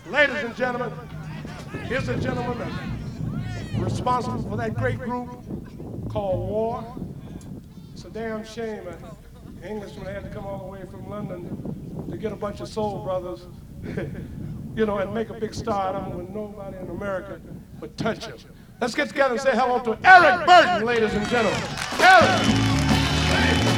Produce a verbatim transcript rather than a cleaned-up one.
Ladies and gentlemen, here's a gentleman that's responsible for that great group called War. It's a damn shame an Englishman had to come all the way from London to get a bunch of soul brothers, you know, and make a big star out of them when nobody in America would touch him. Let's get together and say hello to Eric Burden, ladies and gentlemen. Eric!